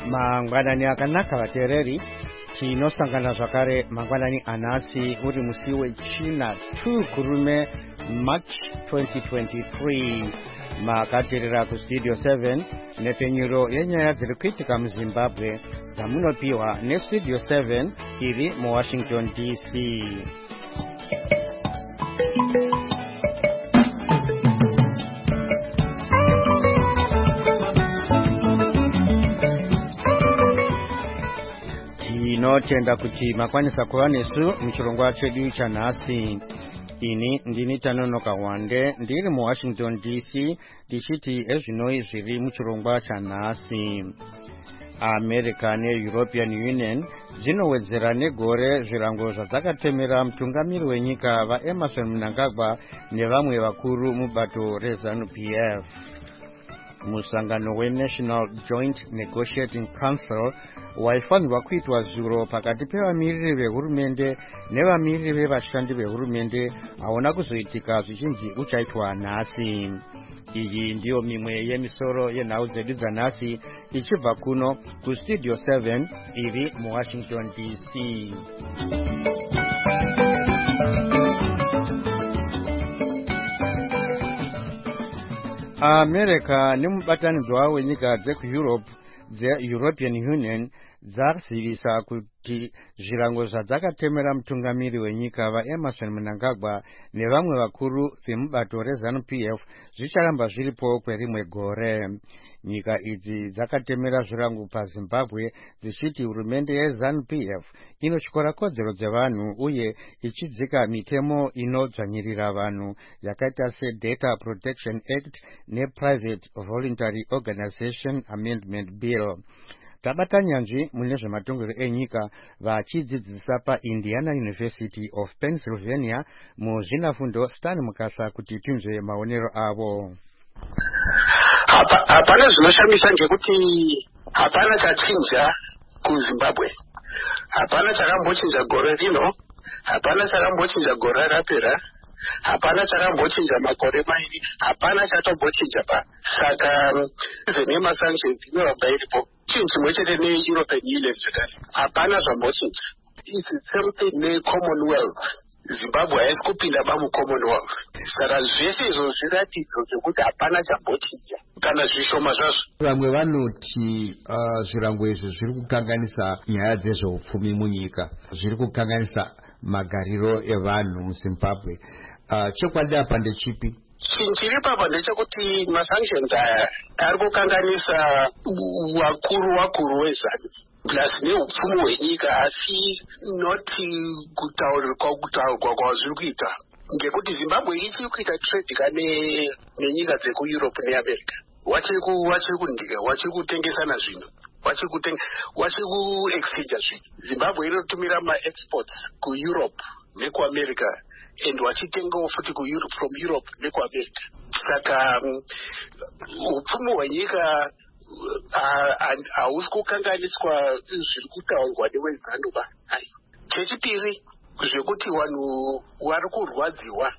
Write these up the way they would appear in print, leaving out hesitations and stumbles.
mangwanani akanaka vateereri, tinosangana zvakare mangwanani anhasi uri musi wechina 2 kurume March 2023. makateerera kustudio 7 nepenyuro yenyaya dziri kuitika muzimbabwe dzamunopiwa nestudio 7 iri muwashington dc. tinotenda kuti makwanisa kuva nesu muchirongwa chedu chanhasi. ini ndini Tanonoka Wande ndiri muwashington dc ndichiti ezvinoi zviri muchirongwa chanhasi. America neEuropean Union dzinowedzera negore zvirango zvadzakatemera mutungamiri wenyika vaEmmerson Mnangagwa nevamwe vakuru mubato reZANU-PF. musangano weNational Joint Negotiating Council waifanirwa kuitwa zuro pakati pevamiriri vehurumende nevamiriri vevashandi vehurumende hauna kuzoitika zvichinzi uchaitwa nhasi. iyi ndiyo mimwe yemisoro yenhau dzedu dzanhasi ichibva kuno kustudio 7 iri muwashington dc. America nemubatanidzwa wenyika dzekuEurope dzeEuropean Union dzazivisa kuti zvirango zvadzakatemera mutungamiri wenyika vaEmmerson Mnangagwa nevamwe vakuru vemubato reZANU-PF zvicharamba zviripo kwerimwe gore. nyika idzi dzakatemera zvirango paZimbabwe dzichiti hurumende yeZANU-PF inotyora kodzero dzevanhu uye ichidzika mitemo inodzvanyirira vanhu yakaita seData Protection Act nePrivate Voluntary Organization Amendment Bill. tabata nyanzvi mune zvematongero enyika vachidzidzisa paIndiana University of Pennsylvania muzvinafundo Stan Mukasa kuti tinzwe maonero avo. hapana zvinoshamisa ngekuti hapana chachinja kuZimbabwe, hapana chakambochinja gore rino, hapana chakambochinja gore rapera, hapana chakambochinja makore mairi, hapana chatombochinja pa. saka zvenemasanctions inoramba iripo. chinhu chimwe chete neEuropean Union zvekare hapana zvambochinja. It's the same thing neCommonwealth. Zimbabwe haisi kupinda pamuCommonwealth. saka zvese izvo zviratidzo zvekuti hapana chambochinja kana zvishoma zvazvo. vamwe vanoti zvirango izvi zviri kukanganisa nyaya dzezveupfumi munyika, zviri kukanganisa magariro evanhu muZimbabwe. chokwadi apa ndechipi? chinhu chiri papa ndechekuti masanctions aya ari kukanganisa wakuru weZANU plus neupfumi hwenyika, asi noti kutaurwa kwazviri kuita, ngekuti Zimbabwe ichiri kuita trade nenyika dzekuEurope neAmerica. wachiri kutengesana zvinhu, wachiri kuexchange zvinhu. Zimbabwe inotumira maexports kuEurope nekuAmerica and wachitengawo futi from Europe nekuAmerica. saka upfumi hwenyika hausi kukanganiswa zviri kutaurwa neweZANU ba. chechipiri zvekuti vanhu vari kurwadziwa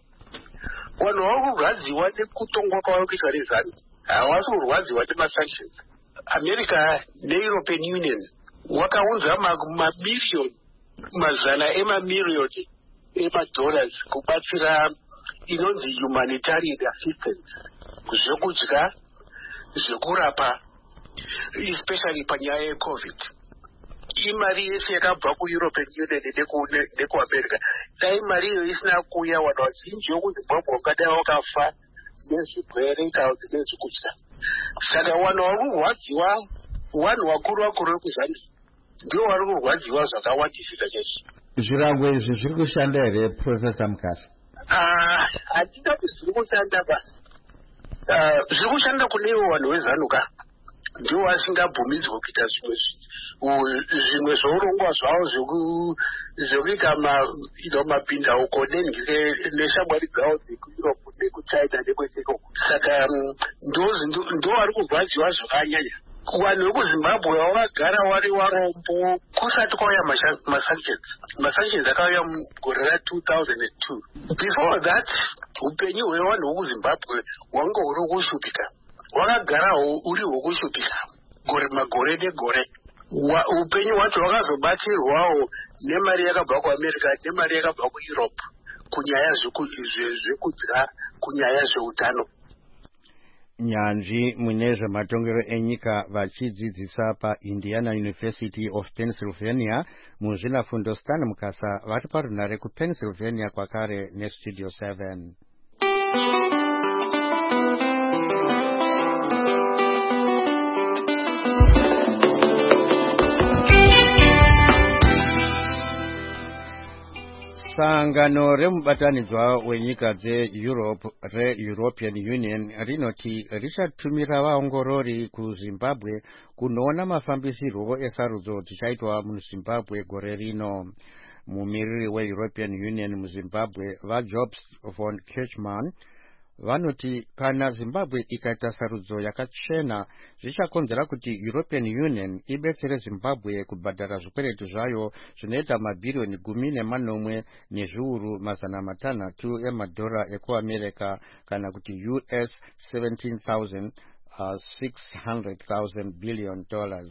nekutongwa kwavari kuitwa neZANU, havasi kurwadziwa nemasanctions. America neEuropean Union wakaunza mamiriyoni, mazana emamiriyoni emadollars kubatsira inonzi humanitarian assistance, zvekudya, zvekurapa, especially panyaya yeCovid. imari yese yakabva kuEuropean Union nekuAmerica. dai mari iyo isina kuuya, vanhu vazhinji vekuZimbabwe vangadai vakafa nezvirwere kana nezvekudya. saka vanhu vari kurwadziwa, vanhu vakuru vekuZANU ndio vari kurwadziwa zvakawandisisa chaizvo. zvirango izvi zviri kushanda here Professor Mukasa? hatida kuti zviri kushanda ba. zviri kushanda kunewo vanhu veZANU ka ndio vasingabvumidzwe kuita zvimwe zvourongwa zvavo zvekuita mabhindauko neshamwari dzavo dzekuEurope nekuChina nekweseko. saka ndo vari kurwadziwa zvakanyanya. vanhu vekuZimbabwe vakagara vari varombo kusati kwauya masanctions akauya mugore ra2002. before that upenyu hwevanhu vekuZimbabwe hwanga huri kushupika, hwakagarawo uri hwekushupika magore negore. upenyu hwacho hwakazobatirwawo nemari yakabva kuamerica nemari yakabva kueurope kunyaya zvekudya kunyaya zveutano. Nyanzvi mune zvematongero enyika vachidzidzisa paIndiana University of Pennsylvania muzvinafundo Stan Mukasa vari parunhare kuPennsylvania kwakare neStudio 7. Sangano remubatanidzwa wenyika dzeEurope reEuropean Union rinoti richatumira vaongorori kuZimbabwe kunoona mafambisirwo esarudzo dzichaitwa muZimbabwe gore rino. Mumiriri weEuropean Union muZimbabwe vaJobs von Kirchmann vanoti kana Zimbabwe ikaita sarudzo yakachena zvichakonzera kuti European Union ibetsere Zimbabwe kubhadhara zvikweretu zvayo zvinoita mabhirioni 10.6 emadhora ekuAmerica kana kuti US $17,600 billion.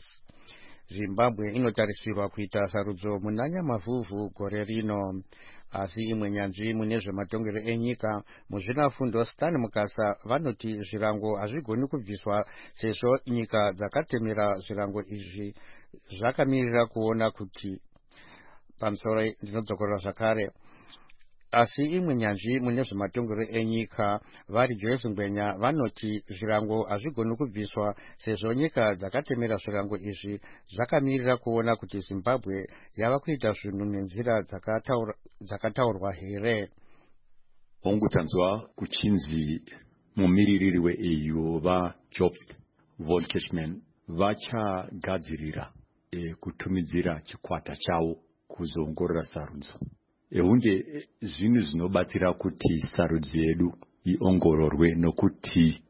Zimbabwe inotarisirwa kuita sarudzo munanyamavhuvhu gore rino. Asi imwe nyanzvi mune zvematongero enyika muzvinafundo Stan Mukasa vanoti zvirango hazvigoni kubviswa sezvo nyika dzakatemera zvirango izvi zvakamirira kuona kuti pamusoro ndinodzokorera zvakare. Asi imwe nyanzvi mune zvematongero enyika vari Joyce Ngwenya vanoti zvirango hazvigoni kubviswa sezvo nyika dzakatemera zvirango izvi zvakamirira kuona kuti Zimbabwe yava kuita zvinhu nenzira dzakataurwa here. Ongutanzwa kuchinzi mumiririri weEU vaJobs von Kirchmann vachagadzirira kutumidzira chikwata chavo kuzoongorora sarudzo. Hunge zvinhu zvinobatsira kuti sarudzo yedu iongororwe nokuti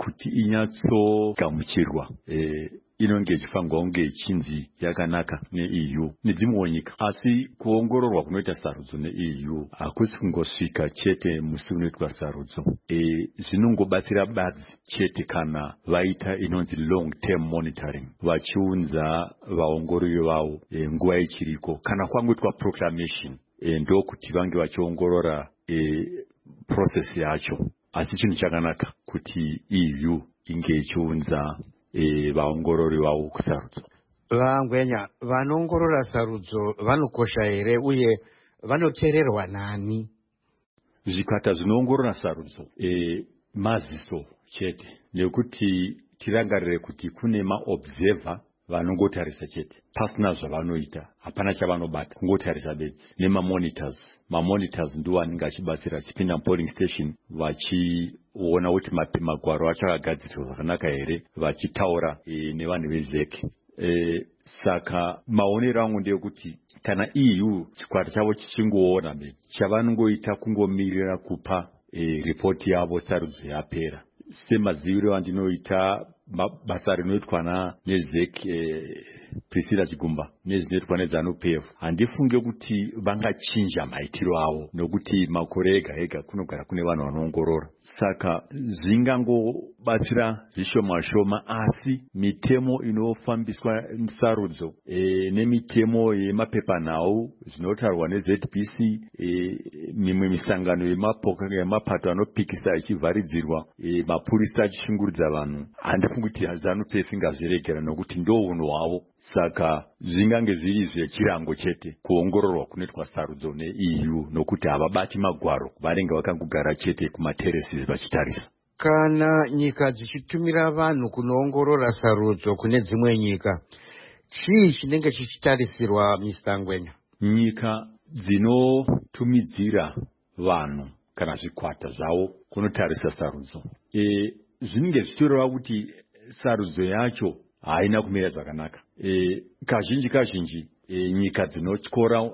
inyatsogamuchirwa inonge ichifanirwa kunge ichinzi yakanaka neEU nedzimwewo nyika. Asi kuongororwa kunoita sarudzo neEU hakusi kungosvika chete musi unoitwa sarudzo. Zvinongobatsira badzi chete kana vaita inonzi long term monitoring, vachiunza vaongorori vavo nguva ichiriko kana kwangoitwa proclamation ndokuti vange vachiongorora process yacho. Asi chinhu chakanaka kuti EU inge ichiunza vaongorori vavo kusarudzo. Vangwenya vanoongorora sarudzo vanokosha here uye vanoteererwa nani? Zvikwata zvinoongorora sarudzo maziso chete, nekuti tirangarire kuti kune maobserver vanongotarisa chete pasina zvavanoita, hapana chavanobata, kungotarisa bedzi. Nemamonitors, mamonitors ndiwo anenge achibatsira achipinda polling station vachiona kuti magwaro acho akagadzirwa zvakanaka here, vachitaura nevanhu vezek. Saka maonero angu ndeyekuti kana EU chikwata chavo chichingoona bedzi, chavanongoita kungomirira kupa ripoti yavo sarudzo yapera. Semaziviro andinoita basa rinoitwa nezek Priscilla Chigumba nezvinoitwa neZANU-PF, handifunge kuti vangachinja maitiro avo nokuti makore ega ega kunogara kune vanhu vanoongorora. Saka zvingangobatsira zvishoma shoma, asi mitemo inofambiswa sarudzo nemitemo yemapepanhau zvinotarwa neZBC, mimwe misangano yemapato anopikisa ichivharidzirwa, mapurisa achishungurudza vanhu, handifungi kuti ZANU-PF ingazviregera nokuti ndo unhu hwavo. Saka zvingange zviri zvechirango chete kuongororwa kunoitwa sarudzo neEU nokuti havabati magwaro, vanenge vakangogara chete kumateresi vachitarisa. Kana nyika dzichitumira vanhu kunoongorora sarudzo kune dzimwe nyika, chii chinenge chichitarisirwa Mr. Ngwenya? Nyika dzinotumidzira vanhu kana zvikwata zvavo kunotarisa sarudzo zvinenge zvichireva kuti sarudzo yacho haina kumira zvakanaka. Kazhinji nyika dzinotyora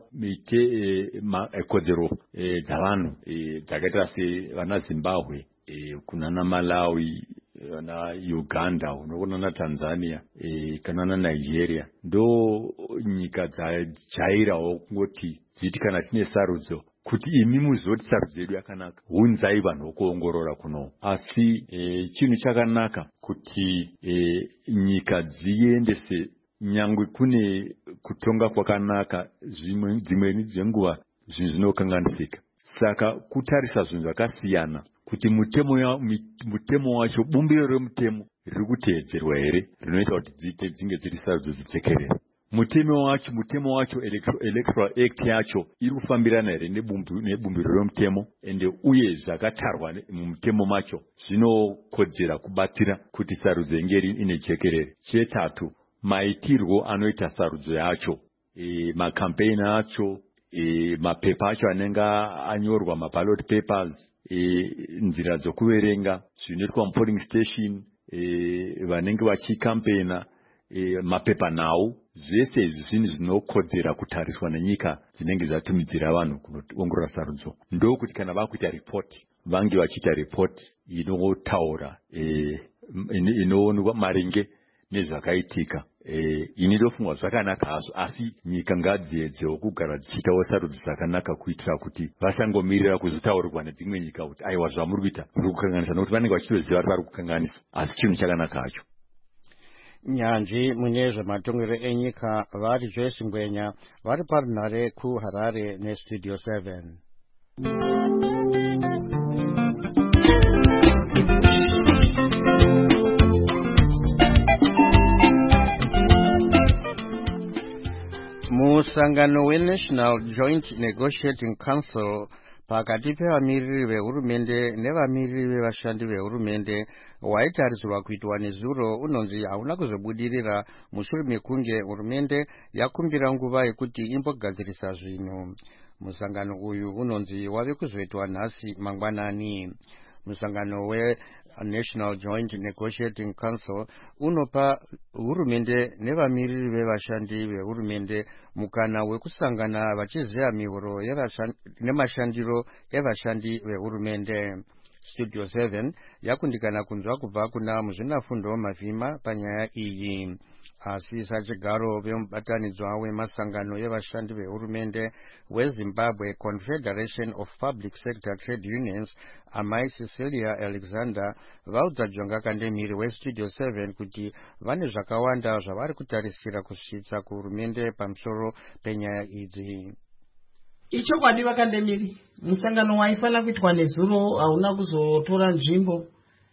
kodzero dzavanhu dzakaita sevana Zimbabwe, kunana Malawi, vana Uganda, unoona Tanzania, kana na Nigeria, ndo nyika dzajairawo kungoti dziti kana tine sarudzo kuti imi muzoti sarudzo yedu yakanaka, unzai vanhu vokuongorora kuno. Asi chinhu chakanaka kuti nyika dziendese nyangwe kune kutonga kwakanaka dzimweni dzenguva zvinhu zvinokanganisika. Saka kutarisa zvinhu zvakasiyana kuti mutemo wacho, bumbiro remutemo riri kuteedzerwa here, rinoita kuti dzinge dziri sarudzo dzijekerere. Mutemo wacho electoral act yacho iri kufambirana here nebumbiro remutemo, ende uye zvakatarwa mumutemo macho zvinokodzera kubatsira kuti sarudzo inge ine jekerere. Chetatu, maitirwo anoita sarudzo yacho, makampeni acho, mapepa acho anenge anyorwa, maballot papers, nzira dzokuverenga, zvinoitwa mupolling station, vanenge vachikampena, mapepa nawo, zvese izvi zvinhu zvinokodzera kutariswa nenyika dzinenge dzatumidzira vanhu kunoongorora sarudzo. Ndokuti kana vakuita ripoti, vange vachiita ripoti inotaura inoonwa maringe nezvakaitika. Ini ndofunga zvakanaka hazvo, asi nyika ngadziedzewo kugara dzichiitawo sarudzo dzakanaka kuitira kuti vasangomirira kuzotaurirwa nedzimwe nyika kuti aiwa zvamuri kuita muri kukanganisa, nokuti vanenge vachitoziva kuti vari kukanganisa, asi chinhu chakanaka hacho. Nyanzvi mune zvematongero enyika vari Joyce Ngwenya vari parunhare kuHarare neStudio 7. Musangano weNational Joint Negotiating Council pakati pevamiriri vehurumende nevamiriri vevashandi vehurumende waitarisirwa kuitwa nezuro unonzi hauna kuzobudirira mushure mekunge hurumende yakumbira nguva yekuti imbogadzirisa zvinhu. Musangano uyu unonzi wave kuzoitwa nhasi mangwanani. Musangano weNational Joint Negotiating Council unopa hurumende nevamiriri vevashandi vehurumende mukana wekusangana vachiziva mihoro nemashandiro evashandi vehurumende. Studio 7 yakundikana kunzwa kubva kuna muzvinafundo Mavhima panyaya iyi. Asi sachigaro vemubatanidzwa wemasangano evashandi vehurumende weZimbabwe Confederation of Public Sector Trade Unions, Amai Cecilia Alexander, vaudza Jonga Kandemiri weStudio 7 kuti vane zvakawanda zvavari kutarisira kusvitsa kuhurumende pamusoro penyaya idzi. Ichokwadi Vakandemiri, musangano waifana kuitwa nezuro hauna kuzotora nzvimbo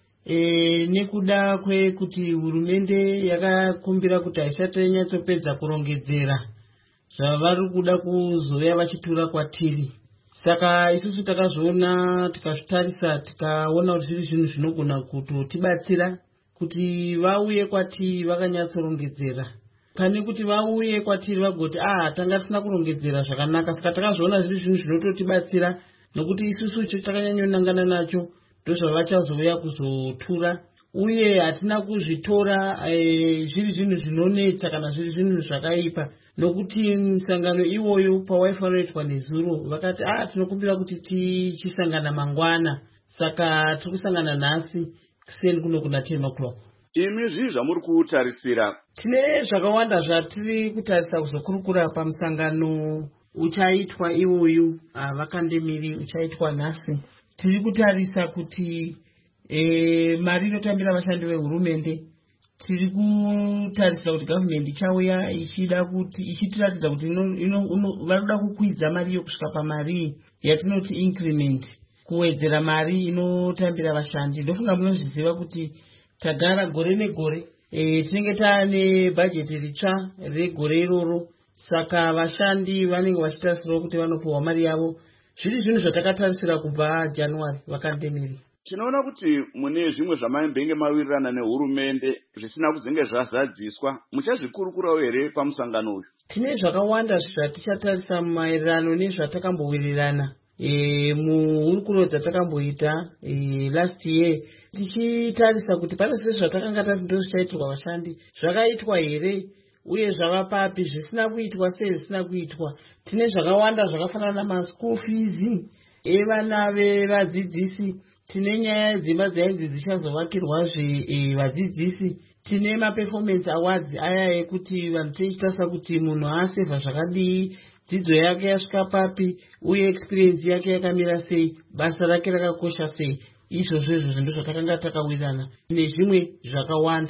nekuda kwekuti hurumende yakakumbira kuti haisati yanyatsopedza kurongedzera zvavari kuda kuzouya vachitura kwatiri. Saka isusu takazviona tikazvitarisa tikaona kuti zviri zvinhu zvinogona kutotibatsira kuti vauye kwatiri vakanyatsorongedzera, pane kuti vauye kwatiri vagoti tanga tisina kurongedzera zvakanaka. Saka takazviona zviri zvinhu zvinototibatsira nokuti isusu takanyanyonangana nacho ndozvavachazouya kuzotura, uye hatina kuzvitora zviri zvinhu zvinonetsa kana zviri zvinhu zvakaipa, nokuti musangano iwoyo pawaifanirwa nezuro vakati tinokumbira kuti tichisangana mangwana. Saka tiri kusangana nhasi kuseni kuno kuna 10 o'clock. Imi zvii zvamuri kutarisira? Tine zvakawanda zvatiri kutarisa kuzokurukura pamusangano uchaitwa iwoyu Vakandemiri uchaitwa nhasi. Tiri kutarisa kuti mari inotambira vashandi vehurumende, tiri kutarisira kuti gavhumende ichauya ichitiratidza kuti varikuda kukwidza mari yokusvika pamari yatinoti increment, kuwedzera mari inotambira vashandi. Ndofunga munozviziva kuti tagara gore negore tinenge taane bhajeti ritsva regore iroro, saka vashandi vanenge vachitarisirwa kuti vanopiwa mari yavo. Zviri zvinhu zvatakatarisira kubva January. Vakandemiri, tinoona kuti mune zvimwe zvamaimbenge mawirirana nehurumende zvisina kuzenge zvazadziswa, muchazvikurukurawo here pamusangano uyu? Tine zvakawanda zvatichatarisa maererano nezvatakambowirirana muhurukuro dzatakamboita last year, tichitarisa kuti pane zvese zvatakanga tati ndozvichaitirwa vashandi zvakaitwa here, uye zvava papi, zvisina kuitwa sei zvisina kuitwa. Tine zvakawanda zvakafanana maschool fees evana vevadzidzisi, tine nyaya dzimba dzainzi dzichazovakirwazve vadzidzisi, tine maperformance awards aya ekuti vanhu tichitarisa kuti munhu asevha zvakadii, dzidzo yake yasvika papi, uye experience yake yakamira sei, basa rake rakakosha sei. Izvozvo izvozvo ndizvo zvatakanga takawirirana nezvimwe zvakawanda.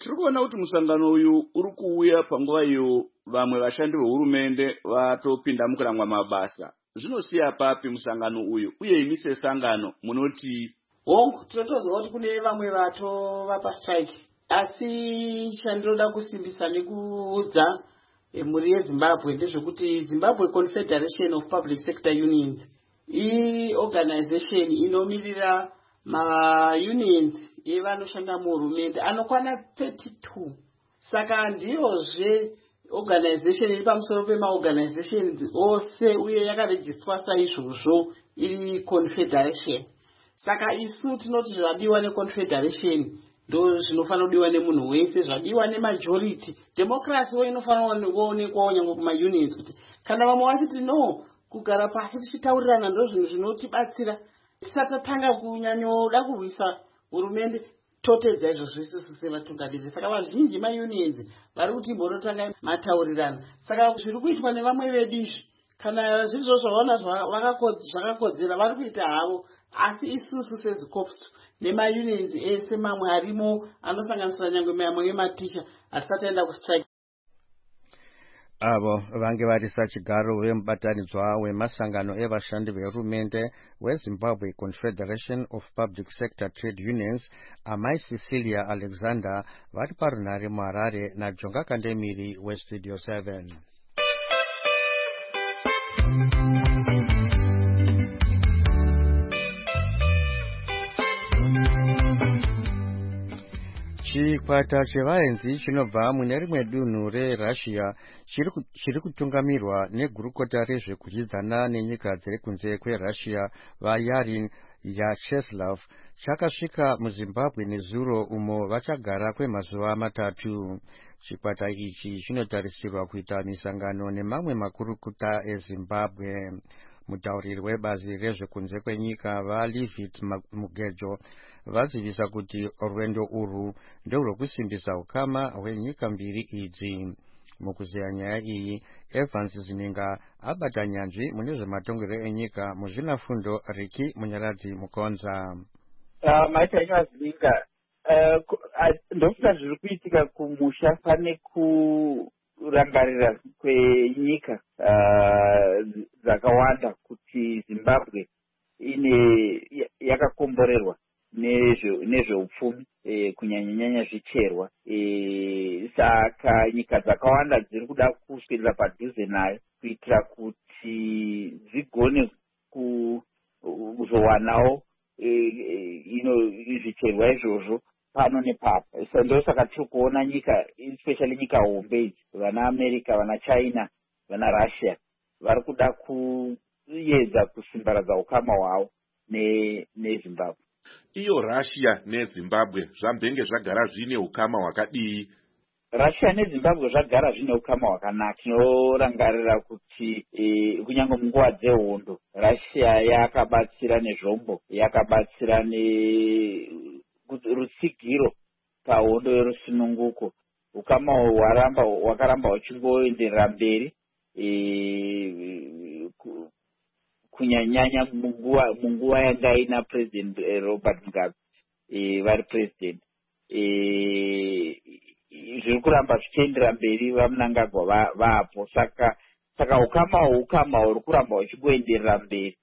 tiri kuona kuti musangano uyu uri kuuya panguva iyo vamwe vashandi vehurumende vatopinda mukurangwa mabasa. Zvinosiya papi musangano uyu uye imi sesangano munoti? Hongu tinotozwa kuti kune vamwe vato vapastrike, asi chandinoda kusimbisa nekuudza muri yeZimbabwe ndezvekuti Zimbabwe Confederation of Public Sector Unions organization inomirira ma-unions evanoshanda muhurumende anokwana 32. Saka ndiyozve organization iri pamusoro pema-organizations ose uye yakarejistwa saizvozvo iri confederation. Saka isu tinoti zvadiwa neconfederation ndo zvinofanira kudiwa nemunhu wese, zvadiwa nemajority. Democracy inofanira kuonekwawo nyangwe kuma-unions kuti kana vamwe vasiti no, kugara pasi tichitaurirana ndo zvinhu zvinotibatsira. Tisatanga kunyanyoda kurwisa hurumende, totedza izvozvo isusu sevatungamiriri. Saka vazhinji ma-unions vari kuti imbonotanga mataurirana. Saka zviri kuitwa nevamwe vedu izvi, kana zvizvo zvavaona zvakakodzera vari kuita havo, asi isusu seZICOPS nema-unions ese mamwe arimo anosanganisira nyangwe mamwe ematicha hatisataenda kustrike. Avo vange varisa chigaro vemubatanidzwa wemasangano evashandi vehurumende weZimbabwe Confederation of Public Sector Trade Unions, Amai Cecilia Alexander, vari parunhare muHarare naJonga Kandemiri weStudio 7. Chikwata chevaenzi chinobva mune rimwe dunhu reRussia chiri kutungamirwa negurukota rezvekudyidzana nenyika dziri kunze kweRussia vaYarin Yacheslav chakasvika muZimbabwe nezuro umo vachagara kwemazuva 3. Chikwata ichi chinotarisirwa kuita misangano nemamwe makurukota eZimbabwe. Mutauriri webazi rezvekunze kwenyika vaLevit Mugejo vazivisa kuti rwendo urwu nderwekusimbisa ukama hwenyika mbiri idzi. Mukuziya nyaya iyi, Evans Zininga abata nyanzvi mune zvematongero enyika muzvinafundo Riki Munyaradzi Mukonza. Maita Zininga, ndofunga zviri kuitika kumusha pane kurangarira kwenyika dzakawanda kuti Zimbabwe yakakomborerwa nezveupfumi kunyanya zvicherwa. Saka nyika dzakawanda dziri kuda kuswedera padhuze nayo kuitira kuti dzigone kuzowanawo zvicherwa izvozvo pano nepapo. Ndosaka tiri kuona nyika, especially nyika hombe idzi, vana America, vana China, vana Russia vari kuda kuedza kusimbaradza ukama hwavo neZimbabwe. Iyo Russia neZimbabwe zvambenge zvagara zvine ukama hwakadii? Russia neZimbabwe zvagara zvine ukama hwakanaka. Tinorangarira kuti kunyange munguva dzehondo Russia yakabatsira nezvombo, yakabatsira nerutsigiro pahondo yerusununguko. Ukama hwakaramba huchingoenderera mberi kunyanya munguva yanga ina President Robert Mugabe vari president. Zviri kuramba zvichiendera mberi vaMnangagwa vapo. Saka ukama huri kuramba huchingoenderera mberi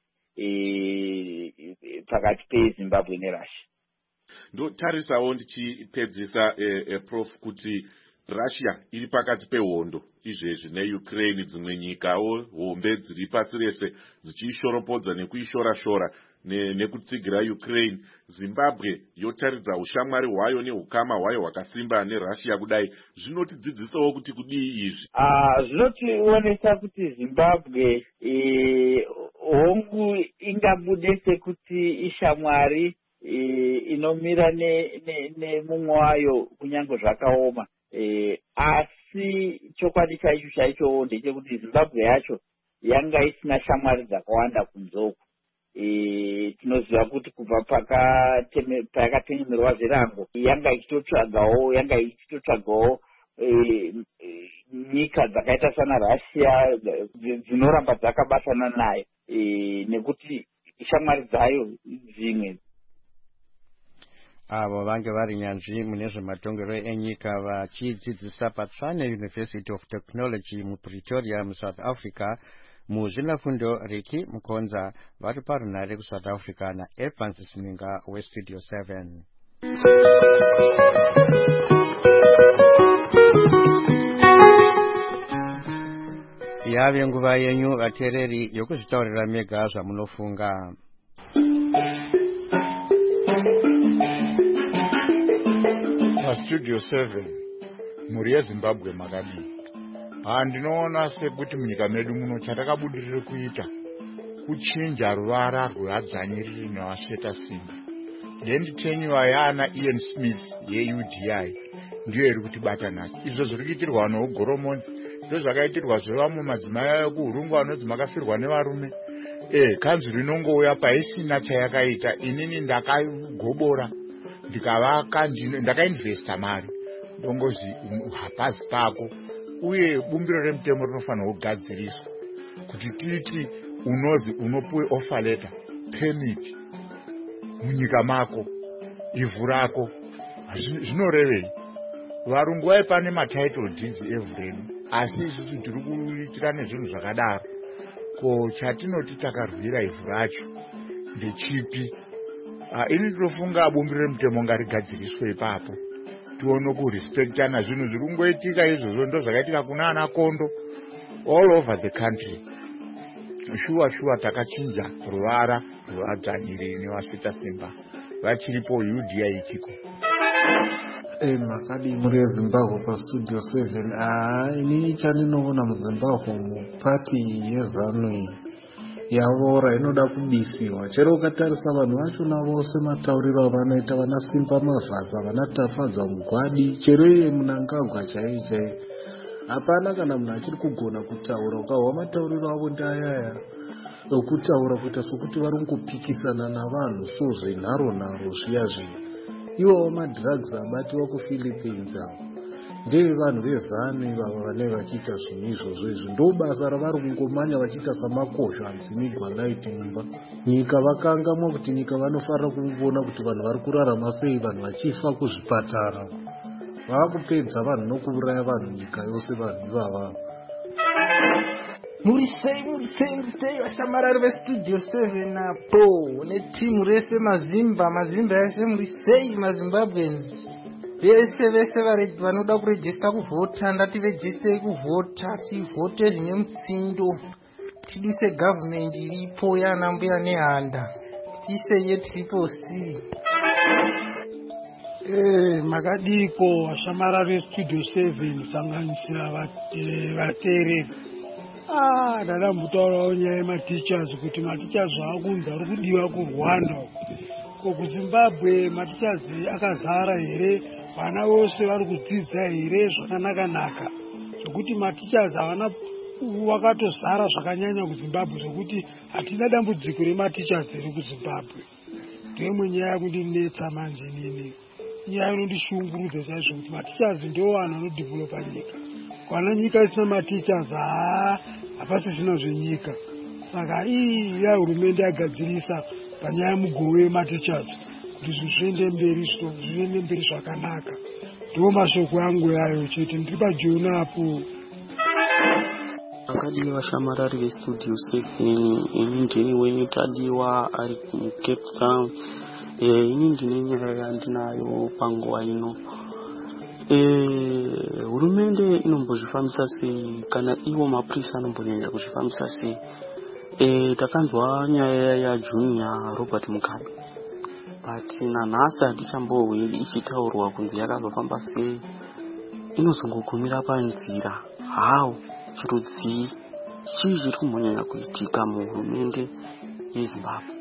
pakati peZimbabwe neRussia. Ndotarisawo ndichipedzisa Prof kuti Russia iri pakati pehondo izvezvi neUkraine, dzimwe nyikawo hombe dziri pasi rese dzichiishoropodza nekuishora-shora nekutsigira Ukraine. Zimbabwe yotaridza ushamwari hwayo neukama hwayo hwakasimba neRussia kudai. Zvinotidzidzisawo kuti kudii izvi? Zvinotionesa kuti Zimbabwe hongu ingabude sekuti ishamwari inomira nemumwe wayo kunyange zvakaoma. Asi chokwadi chaicho ndechekuti Zimbabwe yacho yanga isina shamwari dzakawanda kunzoku. Tinoziva kuti kubva payakatengemerwa zvirango yanga ichitotsvagawo nyika dzakaita sana Russia dzinoramba dzakabatana nayo nekuti shamwari dzayo dzimwe. avo vange vari nyanzvi mune zvematongero enyika vachidzidzisa paTshwane University of Technology muPretoria muSouth Africa. Muzvinafundo Riki Mukonza vari parunhare kuSouth Africa naEvans Sininga weStudio 7. Yave nguva yenyu vateereri yokuzvitaurira mega zvamunofunga. Studio 7 muri yeZimbabwe makadii? Ndinoona sekuti munyika medu muno chatakabudirira kuita kuchinja ruvara rweadzanyiriri nevasveta simba. Ndenditenyiwa yaana Ian Smith yeUDI ndiyo iri kutibata nhasi. Izvo zviri kuitirwa nougoromonzi ndizvo zvakaitirwa zvevamwe madzimai ekuhurungu anodzi makafirwa nevarume. Kanzuru inongouya paisina chayakaita. Inini ndakagobora ndikavaka ndakainvesta mari ndongozi hapazi pako, uye bumbiro remutemo rinofanira kugadziriswa kuti titi unozi unopuwe offer letter permit munyika mako ivhu rako zvinorevei? Varungu vaipa nematitle deeds evhu redu, asi isusu tiri kuitira nezvinhu zvakadaro. Ko chatinoti takarwira ivhu racho ndechipi? Ini ndinofunga bumbiro remutemo ngarigadziriswe ipapo, tione kurespektana. Zvinhu zviri kungoitika izvozvo ndo zvakaitika kuna ana Kondo all over the country. Shuwa takachinja ruvara rwadzanyiriri nevasveta simba vachiripo UDI ichiko. Makadii muri yeZimbabwe paStudio 7. Inini chandinoona muZimbabwe mupati yeZANU yavora inoda kubisiwa. Chero ukatarisa vanhu vachona vose matauriro avanoita, vana Simba Mavhasa, vana Tafadza Mugwadi, chero iye Mnangagwa chaiye, hapana kana munhu achiri kugona kutaura. Ukahwa matauriro avo ndayaya okutaura kuita sokuti vari kungopikisana navanhu so zvenharo zviya zviya. Ivo madrugs abatiwa kuPhilippines avo ndevanhu veZANU vava vanenge vachiita zvinhu izvozvo. Izvi ndo basa ravari kungomanya vachiita samakosho anzimigwa naiti mumba. Nyika vakangamwa kuti nyika vanofanira kuona kuti vanhu vari kurarama sei, vanhu vachifa kuzvipatara. Vakupedza vanhu nokuuraya vanhu nyika yose vanhu ivava. Muri sei vashamarari veStudio 7 apo netimu rese mazimba ese muri sei maZimbabweans vese vanoda kurejista kuvhota? Ndatirejistei kuvhota, tivhote zvine mutsindo, tidise gavhumendi iripo yana mbuya nehanda, tiise yeTriple C. Makadiko vashamarari veStudio 7 sanganisira vateereri. Dada mbutaurawo nyaya yematichers kuti matichers vakunzi ari kudiwa kuRwanda. Ko kuZimbabwe matichers akazara here? Vana vose vari kudzidza here zvakanaka? Zvokuti matichers havana vakatozara zvakanyanya kuZimbabwe, zvokuti hatina dambudziko rematichers iri kuZimbabwe. Ndoimwe nyaya yakundinetsa manje nini. Nyaya inondishungurudza chaizvo kuti matichers ndo vanhu vanodhivhelopa nyika. Kana nyika isina matichers hapasisina zvenyika. Saka iya hurumende yagadzirisa panyaya mugove wematichers kuti zviende mberi zvakanaka. Ndo mashoko angu yayo chete. Ndiri paJoni apo. Akadii vashamarari veStudio 7, ini ndini wenyu Tadiwa ari kuCape Town. Ini ndine nyaya yandinayo panguva ino. Hurumende inombozvifambisa sei, kana ivo mapurisa anombonyanya kuzvifambisa sei? Takanzwa nyaya yaJunior Robert Mugabe, but nanhasi hatichambohwe ichitaurwa kunzi yakazofamba sei. Inozongogumira panzira. How chirudzii chii chiri kumbonyanya kuitika muhurumende yeZimbabwe?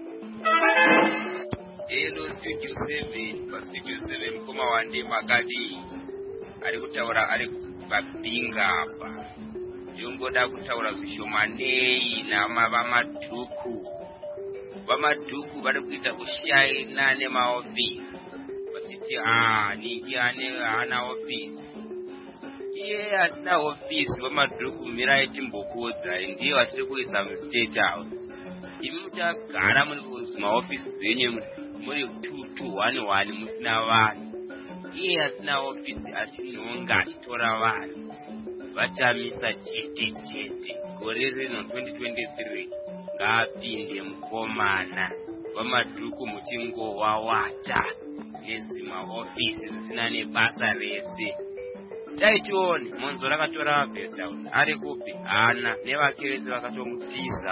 Hello Studio 7, paStudio 7 mukoma wande Makadii ari kutaura ari pabinga apa. Ndingoda kutaura zvishomanei vamaDhuku. VamaDhuku vari kuita kushaina nemaofisi vachiti ningi haana ofisi. Iye asina ofisi. VamaDhuku mirai timbokudza, ndiye vasiri kuisa muState House. Imi muchagara muri kuzi maofisi zenyu muri 2211 musina vanhu, iye asina ofisi achinhonga achitora vanhu. Vachamisa chete gore rino 2023 ngapinde mukomana vamadhuku muchingowawata nezima ofisi zvisina nebasa rese. Taitione Monzo rakatora mabhesta ari kupi hana nevake vese vakatomutiza.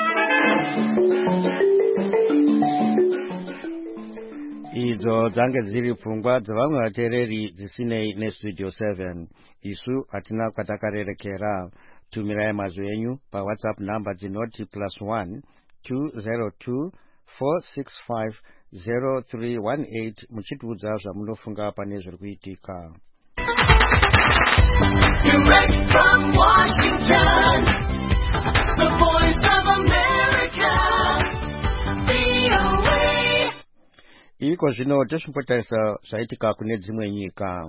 Idzo dzange dziri pfungwa dzavamwe vateereri dzisinei nestudio 7. Isu hatina kwatakarerekera. Tumirai mazwi enyu paWhatsApp namba dzinoti +1 202 465 0318 muchitiudza zvamunofunga pane zviri kuitika. Direct from Washington, the voice of America, VOA. Iko zvino tochimbotarisa zvaitika kune dzimwe nyika.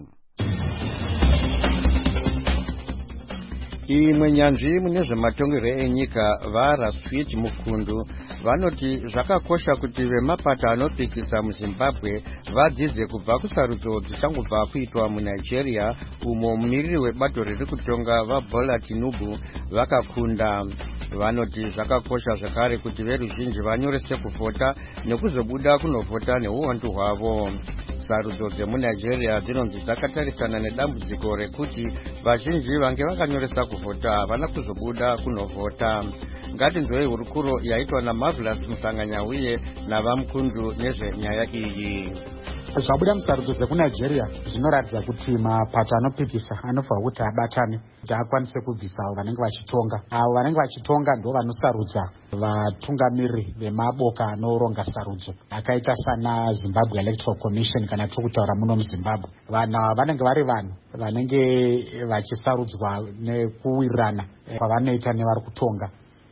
Imwe nyanzvi mune zvematongerwo enyika vaRaswit Mukundu vanoti zvakakosha kuti vemapato anopikisa muZimbabwe vadzidze kubva kusarudzo dzichangobva kuitwa muNigeria umo mumiriri webato riri kutonga vaBola Tinubu vakakunda. Vanoti zvakakosha zvakare kuti veruzhinji vanyorese kuvhota nekuzobuda kunovhota neuwandu hwavo. Sarudzo dzemuNigeria dzinonzi dzakatarisana nedambudziko rekuti vazhinji vange vakanyoresa kuvhota havana kuzobuda kunovhota. Ngatinzwei hurukuro yaitwa naMarvelous Musanganyauye navaMukundu nezvenyaya iyi. Zvabuda musarudzo dzekunigeria zvinoratidza kuti mapato anopikisa anofanira kuti abatane kuti akwanise kubvisa avo vanenge vachitonga. Avo vanenge vachitonga ndo vanosarudza vatungamiriri vemaboka anoronga sarudzo akaita sana Zimbabwe Electoral Commission kana tiri kutaura muno muZimbabwe. Vanhu ava vanenge vari vanhu vanenge vachisarudzwa nekuwirirana kwavanoita nevari kutonga.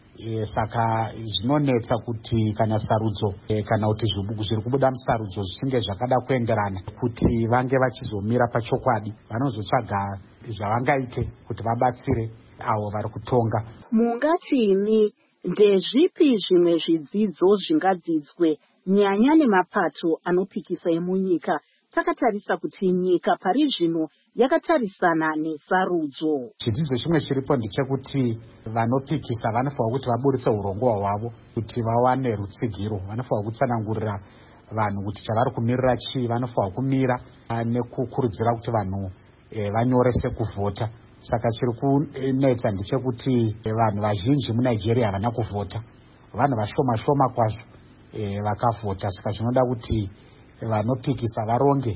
Saka zvinonetsa kuti kana sarudzo kana kuti zviri kubuda musarudzo zvichinge zvakada kuenderana kuti vange vachizomira pachokwadi vanozotsvaga zvavangaite kuti vabatsire avo vari kutonga. Mungatini ndezvipi zvimwe zvidzidzo zvingadzidzwe nyanya nemapato anopikisa emunyika takatarisa kuti nyika pari zvino yakatarisana nesarudzo? Chidzidzo chimwe chiripo ndechekuti vanopikisa vanofanira kuti vaburitse urongwa hwavo kuti vawane rutsigiro. Vanofanira kutsanangurira vanhu kuti chavari kumirira chii, vanofanira kumira nekukurudzira kuti vanhu vanyorese kuvhota. Saka chiri kunetsa ndechekuti vanhu vazhinji muNigeria havana kuvhota, vanhu vashoma kwazvo vakavhota. Saka zvinoda kuti vanopikisa varonge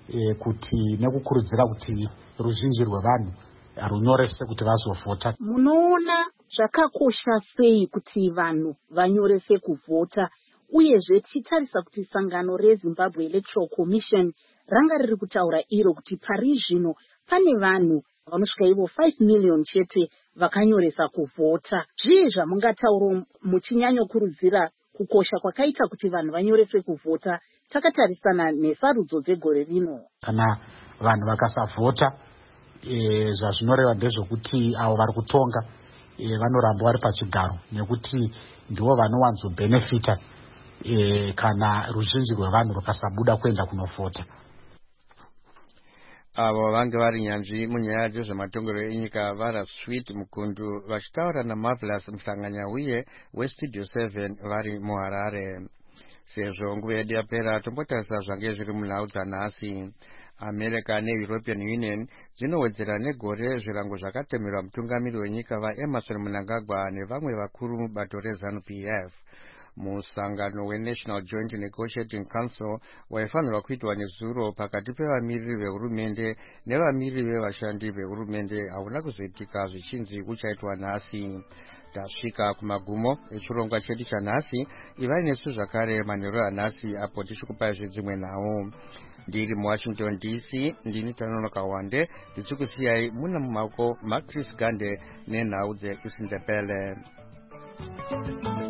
kuti nekukurudzira kuti ruzhinji rwevanhu runyorese kuti vazovhota. Munoona zvakakosha sei kuti vanhu vanyorese kuvhota, uyezve tichitarisa kuti sangano reZimbabwe Electoral Commission ranga riri kutaura iro kuti pari zvino pane vanhu vanosvika ivo 5 million chete vakanyoresa kuvhota. Zvii zvamungataura muchinyanyokurudzira kukosha kwakaita kuti vanhu vanyorese kuvhota takatarisana nesarudzo dzegore rino? Kana vanhu vakasavhota, zvazvinoreva ndezvokuti avo vari kutonga vanoramba vari pachigaro nekuti ndivo vanowanzobhenefita kana ruzhinji rwevanhu rukasabuda kuenda kunovhota. Avo vange vari nyanzvi munyaya dzezvematongero enyika vaRaswit Mukundu vachitaura naMarvelous Musanganyauye weStudio 7 vari muHarare. Sezvo nguva yedu yapera tombotarisa zvange zviri munhau dzanhasi. America neEuropean Union dzinowedzera negore zvirango zvakatemerwa mutungamiri wenyika vaEmerson Mnangagwa nevamwe vakuru mubato reZANU-PF. Musangano weNational Joint Negotiating Council waifanirwa kuitwa nezuro pakati pevamiriri vehurumende nevamiriri vevashandi vehurumende hauna kuzoitika zvichinzi uchaitwa nhasi. Tasvika kumagumo echirongwa chedu chanhasi. Ivai nesu zvakare manheru anhasi apo tichikupai zvedzimwe nhau. Ndiri muWashington DC, ndini Tanonoka Wande, ndichikusiyai muna mumaoko maChris Gande nenhau dzeIsindebele.